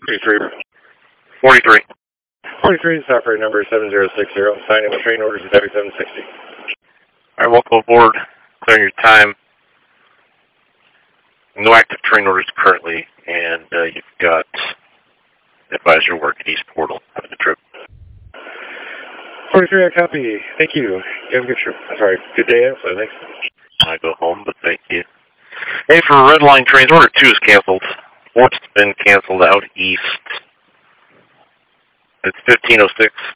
43. 43. 43 is operator number 7060. Signing with train orders at Heavy 760. All right, welcome aboard. Clearing your time. No active train orders currently, and you've got advisor work at East Portal. Have a good trip. 43, I copy. Thank you. You have a good trip. Sorry, good day. So thanks. I go home, but thank you. Hey, for Red Line trains, order 2 is canceled. 4's been canceled out east. It's 1506.